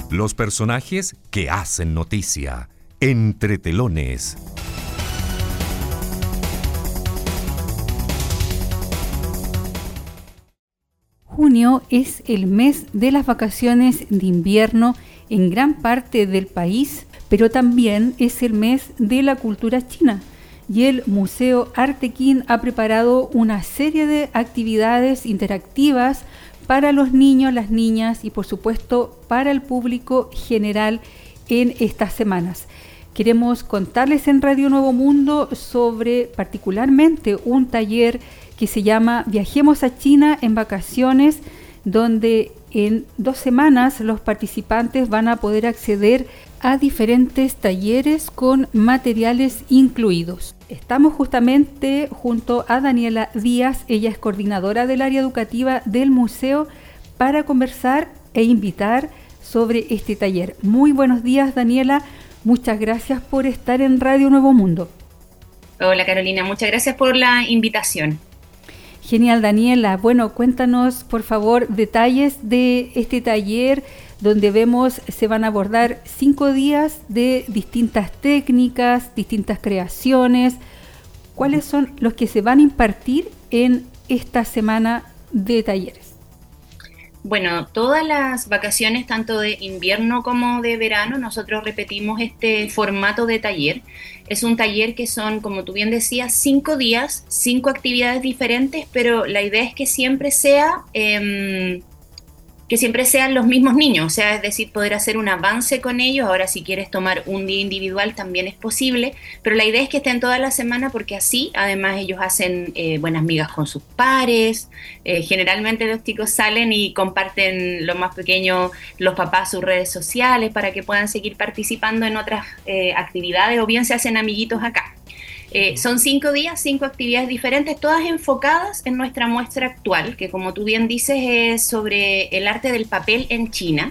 Los personajes que hacen noticia. Entre telones. Junio es el mes de las vacaciones de invierno en gran parte del país, pero también es el mes de la cultura china. Y el Museo Artequín ha preparado una serie de actividades interactivas para los niños, las niñas y por supuesto para el público general en estas semanas. Queremos contarles en Radio Nuevo Mundo sobre particularmente un taller que se llama Viajemos a China en vacaciones, donde en 2 semanas los participantes van a poder acceder a diferentes talleres con materiales incluidos. Estamos justamente junto a Daniela Díaz, ella es coordinadora del área educativa del museo, para conversar e invitar sobre este taller. Muy buenos días, Daniela, muchas gracias por estar en Radio Nuevo Mundo. Hola Carolina, muchas gracias por la invitación. Genial, Daniela. Bueno, cuéntanos por favor detalles de este taller donde vemos se van a abordar 5 días de distintas técnicas, distintas creaciones. ¿Cuáles son los que se van a impartir en esta semana de talleres? Bueno, todas las vacaciones, tanto de invierno como de verano, nosotros repetimos este formato de taller. Es un taller que son, como tú bien decías, 5 días, 5 actividades diferentes, pero la idea es que siempre sean los mismos niños, o sea, es decir, poder hacer un avance con ellos. Ahora, si quieres tomar un día individual también es posible, pero la idea es que estén toda la semana porque así, además, ellos hacen buenas migas con sus pares. Generalmente los chicos salen y comparten lo más pequeño, los papás, sus redes sociales para que puedan seguir participando en otras actividades o bien se hacen amiguitos acá. Son 5 días, 5 actividades diferentes, todas enfocadas en nuestra muestra actual, que como tú bien dices es sobre el arte del papel en China.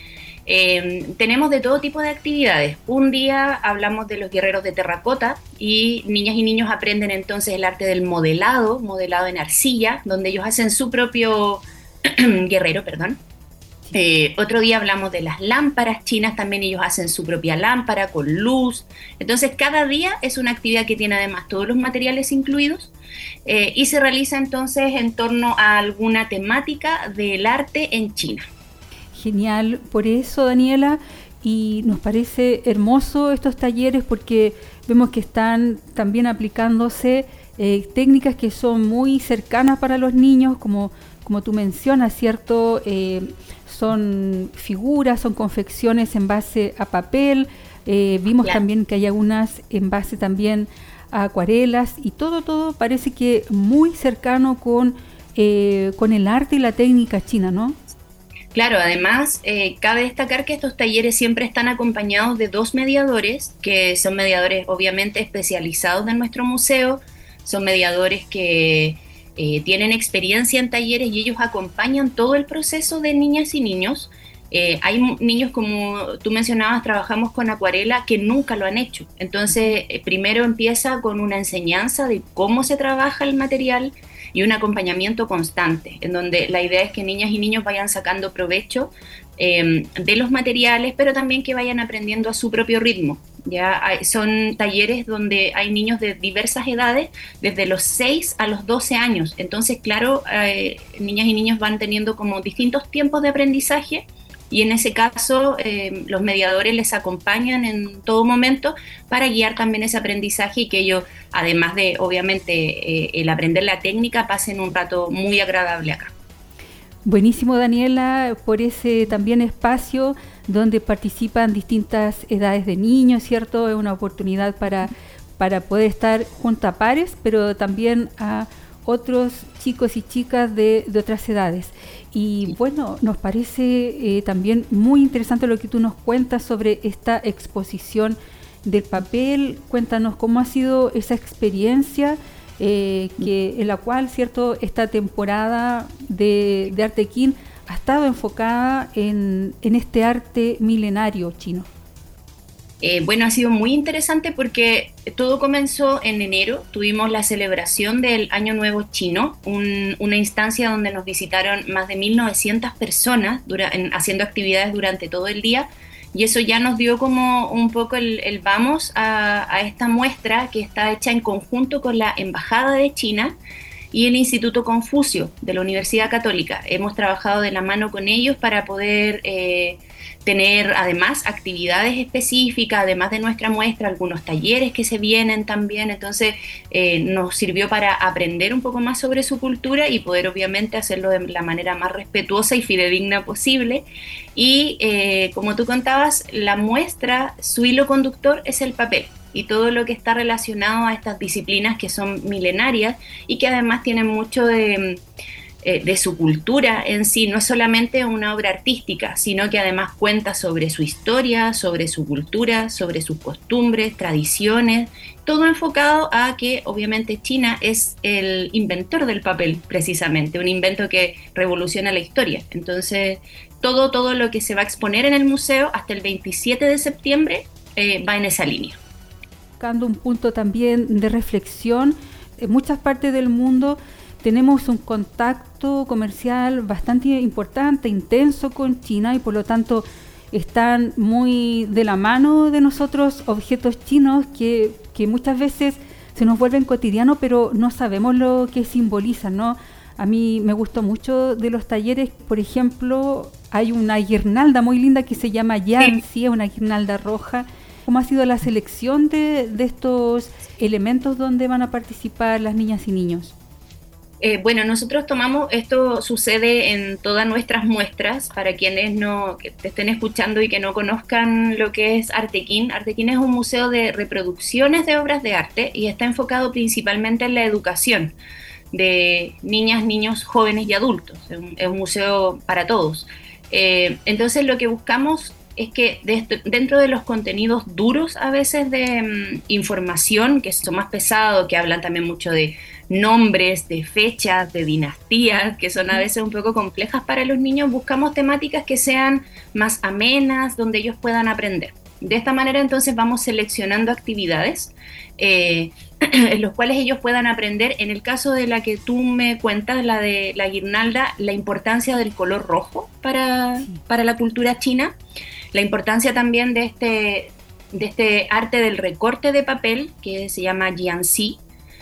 Tenemos de todo tipo de actividades. Un día hablamos de los guerreros de terracota y niñas y niños aprenden entonces el arte del modelado en arcilla, donde ellos hacen su propio guerrero, perdón. Otro día hablamos de las lámparas chinas, también ellos hacen su propia lámpara con luz. Entonces cada día es una actividad que tiene además todos los materiales incluidos y se realiza entonces en torno a alguna temática del arte en China. Genial, por eso Daniela, y nos parece hermoso estos talleres porque vemos que están también aplicándose técnicas que son muy cercanas para los niños, como tú mencionas, ¿cierto? Son figuras, son confecciones en base a papel, vimos también que hay algunas en base también a acuarelas y todo parece que muy cercano con el arte y la técnica china, ¿no? Claro, además cabe destacar que estos talleres siempre están acompañados de 2 mediadores, que son mediadores obviamente especializados de nuestro museo, son mediadores que tienen experiencia en talleres y ellos acompañan todo el proceso de niñas y niños. Hay niños, como tú mencionabas, trabajamos con acuarela que nunca lo han hecho. Entonces, primero empieza con una enseñanza de cómo se trabaja el material y un acompañamiento constante, en donde la idea es que niñas y niños vayan sacando provecho de los materiales, pero también que vayan aprendiendo a su propio ritmo. Son talleres donde hay niños de diversas edades, desde los 6 a los 12 años. Entonces, claro, niñas y niños van teniendo como distintos tiempos de aprendizaje y en ese caso los mediadores les acompañan en todo momento para guiar también ese aprendizaje y que ellos, además de, obviamente, el aprender la técnica, pasen un rato muy agradable acá. Buenísimo, Daniela, por ese también espacio donde participan distintas edades de niños, ¿cierto? Es una oportunidad para poder estar junto a pares, pero también a otros chicos y chicas de otras edades. Y bueno, nos parece también muy interesante lo que tú nos cuentas sobre esta exposición del papel. Cuéntanos cómo ha sido esa experiencia en la cual, ¿cierto?, esta temporada de Artequín ha estado enfocada en este arte milenario chino. Bueno, ha sido muy interesante porque todo comenzó en enero. Tuvimos la celebración del Año Nuevo Chino, una instancia donde nos visitaron más de 1.900 personas haciendo actividades durante todo el día. Y eso ya nos dio como un poco el vamos a esta muestra que está hecha en conjunto con la Embajada de China y el Instituto Confucio de la Universidad Católica. Hemos trabajado de la mano con ellos para poder tener además actividades específicas, además de nuestra muestra, algunos talleres que se vienen también. Entonces nos sirvió para aprender un poco más sobre su cultura y poder obviamente hacerlo de la manera más respetuosa y fidedigna posible. Y como tú contabas, la muestra, su hilo conductor es el papel y todo lo que está relacionado a estas disciplinas que son milenarias y que además tienen mucho de su cultura en sí. No es solamente una obra artística, sino que además cuenta sobre su historia, sobre su cultura, sobre sus costumbres, tradiciones, todo enfocado a que obviamente China es el inventor del papel, precisamente, un invento que revoluciona la historia. Entonces, todo lo que se va a exponer en el museo hasta el 27 de septiembre va en esa línea. Buscando un punto también de reflexión, en muchas partes del mundo tenemos un contacto comercial bastante importante, intenso con China, y por lo tanto están muy de la mano de nosotros objetos chinos que muchas veces se nos vuelven cotidianos, pero no sabemos lo que simbolizan, ¿no? A mí me gustó mucho de los talleres, por ejemplo, hay una guirnalda muy linda que se llama Yanxi, es una guirnalda roja. ¿Cómo ha sido la selección de estos elementos donde van a participar las niñas y niños? Bueno, nosotros tomamos, esto sucede en todas nuestras muestras, para quienes que te estén escuchando y que no conozcan lo que es Artequín. Artequín es un museo de reproducciones de obras de arte y está enfocado principalmente en la educación de niñas, niños, jóvenes y adultos. Es un museo para todos. Entonces lo que buscamos es que dentro de los contenidos duros a veces de información, que son más pesados, que hablan también mucho de nombres, de fechas, de dinastías, que son a veces un poco complejas para los niños, buscamos temáticas que sean más amenas, donde ellos puedan aprender. De esta manera entonces vamos seleccionando actividades en los cuales ellos puedan aprender. En el caso de la que tú me cuentas, la de la guirnalda, la importancia del color rojo para la cultura china, la importancia también de este arte del recorte de papel que se llama Jiangxi.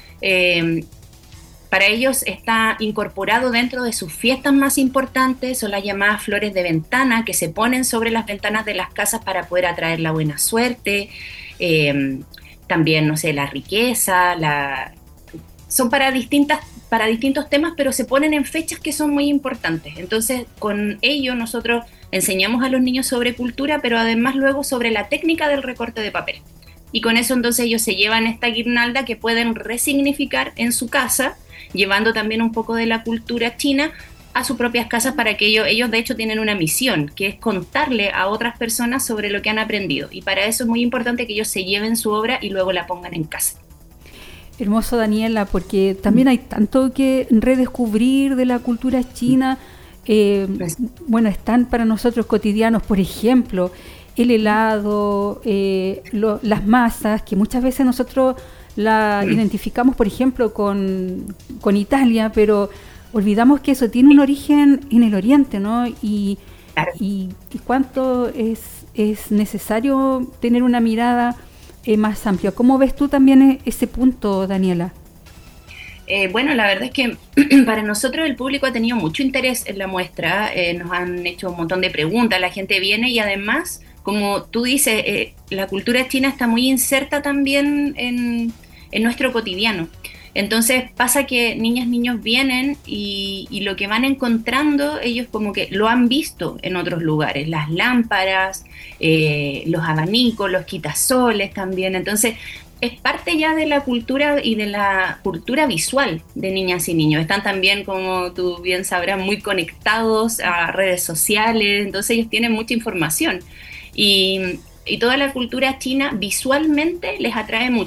Para ellos está incorporado dentro de sus fiestas más importantes, son las llamadas flores de ventana, que se ponen sobre las ventanas de las casas para poder atraer la buena suerte. También, no sé, la riqueza, son para distintos temas, pero se ponen en fechas que son muy importantes. Entonces, con ello nosotros enseñamos a los niños sobre cultura, pero además luego sobre la técnica del recorte de papel. Y con eso entonces ellos se llevan esta guirnalda que pueden resignificar en su casa, llevando también un poco de la cultura china a sus propias casas, para que ellos de hecho tienen una misión, que es contarle a otras personas sobre lo que han aprendido. Y para eso es muy importante que ellos se lleven su obra y luego la pongan en casa. Hermoso, Daniela, porque también hay tanto que redescubrir de la cultura china. Bueno, están para nosotros cotidianos, por ejemplo, el helado, las masas, que muchas veces nosotros la identificamos, por ejemplo, con Italia, pero olvidamos que eso tiene un origen en el Oriente, ¿no? Y cuánto es necesario tener una mirada más amplia. ¿Cómo ves tú también ese punto, Daniela? Bueno, la verdad es que para nosotros el público ha tenido mucho interés en la muestra, nos han hecho un montón de preguntas, la gente viene y además, como tú dices, la cultura china está muy inserta también en nuestro cotidiano. Entonces pasa que niñas, niños vienen y lo que van encontrando, ellos como que lo han visto en otros lugares, las lámparas, los abanicos, los quitasoles también. Entonces es parte ya de la cultura y de la cultura visual de niñas y niños. Están también, como tú bien sabrás, muy conectados a redes sociales, entonces ellos tienen mucha información. Y toda la cultura china visualmente les atrae mucho.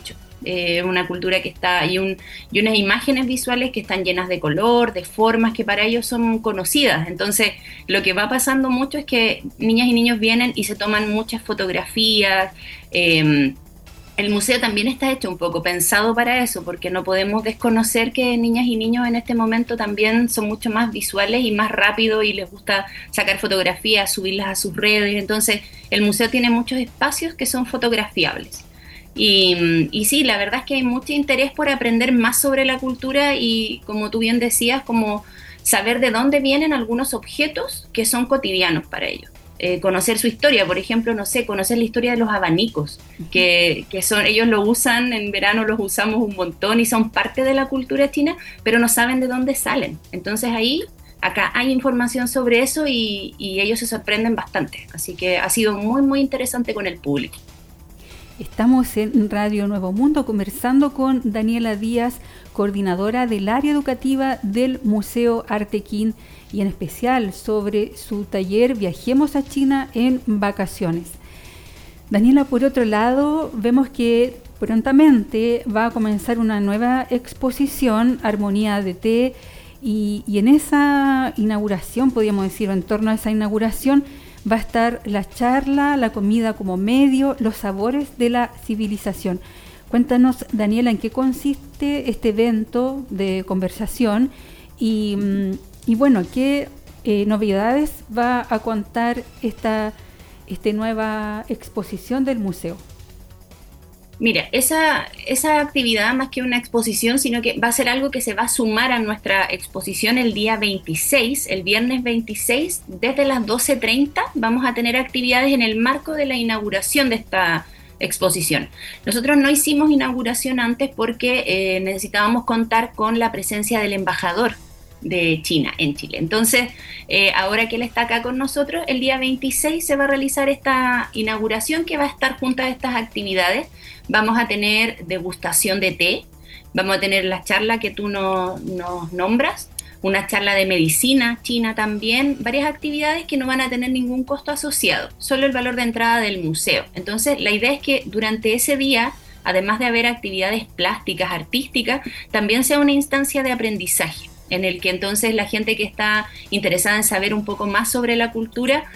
una cultura que está, y unas imágenes visuales que están llenas de color, de formas que para ellos son conocidas. Entonces, lo que va pasando mucho es que niñas y niños vienen y se toman muchas fotografías. El museo también está hecho un poco pensado para eso, porque no podemos desconocer que niñas y niños en este momento también son mucho más visuales y más rápidos y les gusta sacar fotografías, subirlas a sus redes. Entonces, el museo tiene muchos espacios que son fotografiables. Y sí, la verdad es que hay mucho interés por aprender más sobre la cultura y, como tú bien decías, como saber de dónde vienen algunos objetos que son cotidianos para ellos. Conocer su historia, por ejemplo, no sé, conocer la historia de los abanicos, que son, ellos lo usan, en verano los usamos un montón y son parte de la cultura china, pero no saben de dónde salen. Entonces acá hay información sobre eso y ellos se sorprenden bastante. Así que ha sido muy, muy interesante con el público. Estamos en Radio Nuevo Mundo conversando con Daniela Díaz, coordinadora del área educativa del Museo Artequín, y en especial sobre su taller Viajemos a China en vacaciones. Daniela, por otro lado, vemos que prontamente va a comenzar una nueva exposición, Armonía de Té, y en esa inauguración, podríamos decir, o en torno a esa inauguración, va a estar la charla, la comida como medio, los sabores de la civilización. Cuéntanos, Daniela, en qué consiste este evento de conversación y bueno, qué novedades va a contar esta nueva exposición del museo. Mira, esa actividad, más que una exposición, sino que va a ser algo que se va a sumar a nuestra exposición el día 26, el viernes 26, desde las 12:30 vamos a tener actividades en el marco de la inauguración de esta exposición. Nosotros no hicimos inauguración antes porque necesitábamos contar con la presencia del embajador de China en Chile. Entonces, ahora que él está acá con nosotros, el día 26 se va a realizar esta inauguración que va a estar junto a estas actividades. Vamos a tener degustación de té, vamos a tener la charla que tú nos nombras, una charla de medicina china también, varias actividades que no van a tener ningún costo asociado, solo el valor de entrada del museo. Entonces, la idea es que durante ese día, además de haber actividades plásticas, artísticas, también sea una instancia de aprendizaje, en el que entonces la gente que está interesada en saber un poco más sobre la cultura,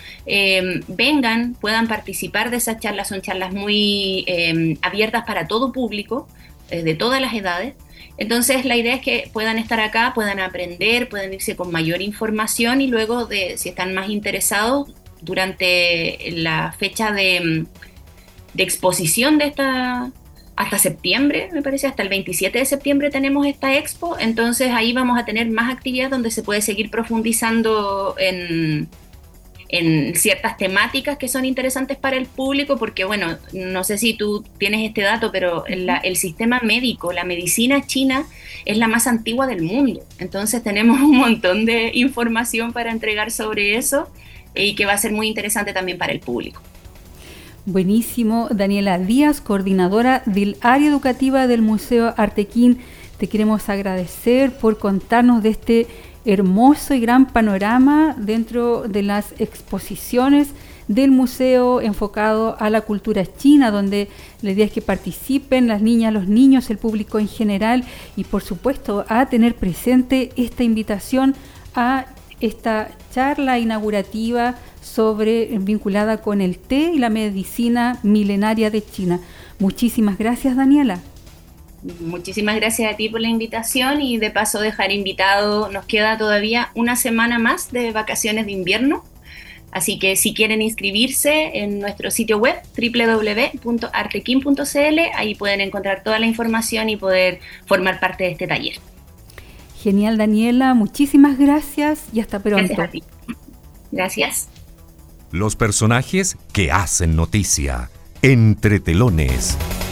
vengan, puedan participar de esas charlas. Son charlas muy abiertas para todo público, de todas las edades. Entonces la idea es que puedan estar acá, puedan aprender, puedan irse con mayor información y luego, si están más interesados, durante la fecha de exposición de esta... Hasta septiembre, me parece, hasta el 27 de septiembre tenemos esta expo, entonces ahí vamos a tener más actividades donde se puede seguir profundizando en ciertas temáticas que son interesantes para el público, porque bueno, no sé si tú tienes este dato, pero el sistema médico, la medicina china es la más antigua del mundo, entonces tenemos un montón de información para entregar sobre eso y que va a ser muy interesante también para el público. Buenísimo. Daniela Díaz, coordinadora del área educativa del Museo Artequín, te queremos agradecer por contarnos de este hermoso y gran panorama dentro de las exposiciones del museo enfocado a la cultura china, donde la idea es que participen las niñas, los niños, el público en general, y por supuesto a tener presente esta invitación a esta charla inaugurativa vinculada con el té y la medicina milenaria de China. Muchísimas gracias, Daniela. Muchísimas gracias a ti por la invitación y de paso dejar invitado, nos queda todavía una semana más de vacaciones de invierno, así que si quieren inscribirse en nuestro sitio web www.artequin.cl, ahí pueden encontrar toda la información y poder formar parte de este taller. Genial, Daniela, muchísimas gracias y hasta pronto. Gracias a ti. Gracias. Los personajes que hacen noticia, entre telones.